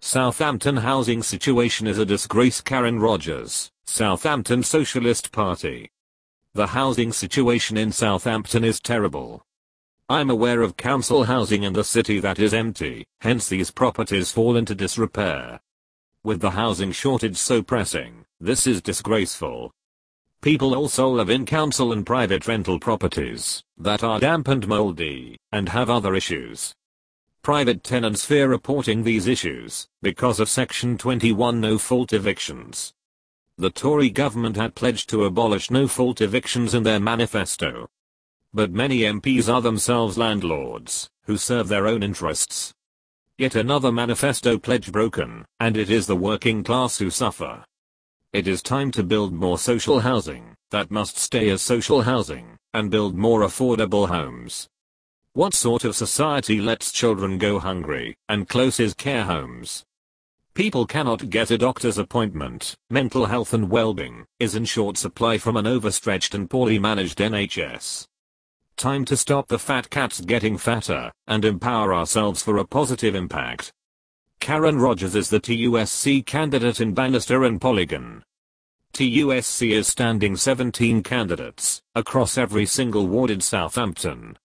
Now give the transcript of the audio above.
Southampton housing situation is a disgrace. Karen Rogers, Southampton Socialist Party. The housing situation in Southampton is terrible. I'm aware of council housing in the city that is empty, hence these properties fall into disrepair. With the housing shortage so pressing, this is disgraceful. People also live in council and private rental properties that are damp and moldy and have other issues. Private tenants fear reporting these issues because of Section 21 no-fault evictions. The Tory government had pledged to abolish no-fault evictions in their manifesto. But many MPs are themselves landlords who serve their own interests. Yet another manifesto pledge broken, and it is the working class who suffer. It is time to build more social housing that must stay as social housing and build more affordable homes. What sort of society lets children go hungry and closes care homes? People cannot get a doctor's appointment. Mental health and well-being is in short supply from an overstretched and poorly managed NHS. Time to stop the fat cats getting fatter and empower ourselves for a positive impact. Karen Rogers is the TUSC candidate in Bannister and Polygon. TUSC is standing 17 candidates across every single ward in Southampton.